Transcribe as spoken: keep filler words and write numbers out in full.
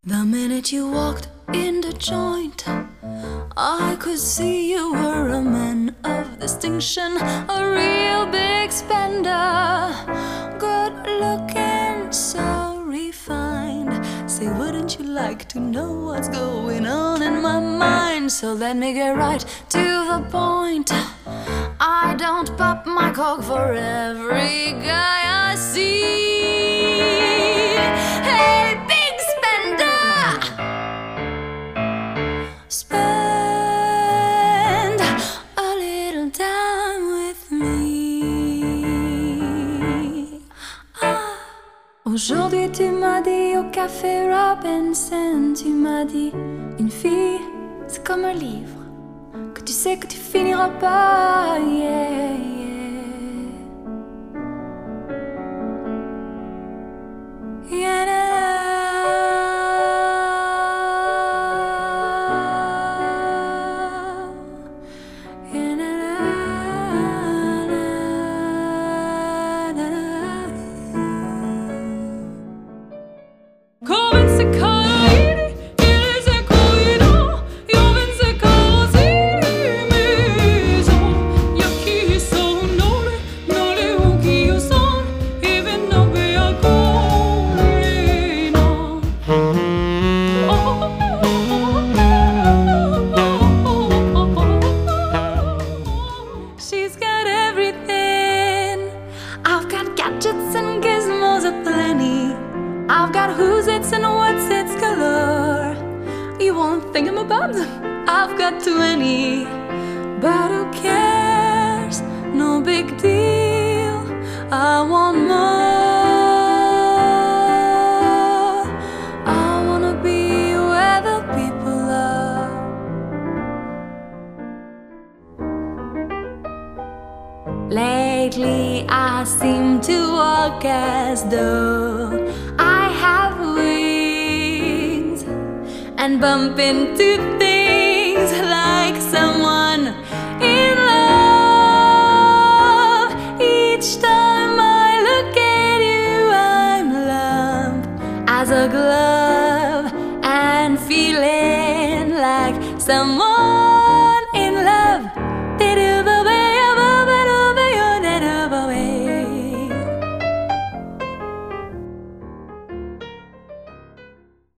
The minute you walked in the joint, I could see you were a man of distinction, a real big spender, good looking, so refined. Say, wouldn't you like to know what's going on in my mind? So let me get right to the point. I don't pop my cork for every guy I see. Hey, big spender, spend a little time with me. Ah. Aujourd'hui tu m'as dit au café Robinson, tu m'as dit une fille c'est comme un livre que tu sais que tu finiras pas, yeah, yeah. Yeah, na, yeah, na, na, na, na, na. Come in se cairi, il se cuido, io vin se così maison. Io chi sono, nole, nole u chi io sono, even no be a corina. She's got everything. I've got gadgets and gizmos aplenty. I've got who's its and what's its galore. You won't think I'm about them. I've got twenty, but who cares? No big deal. I want more. I wanna be where the people are. Lately I seem to walk as though I have wings and bump into things like someone in love. Each time I look at you, I'm limp as a glove and feeling like someone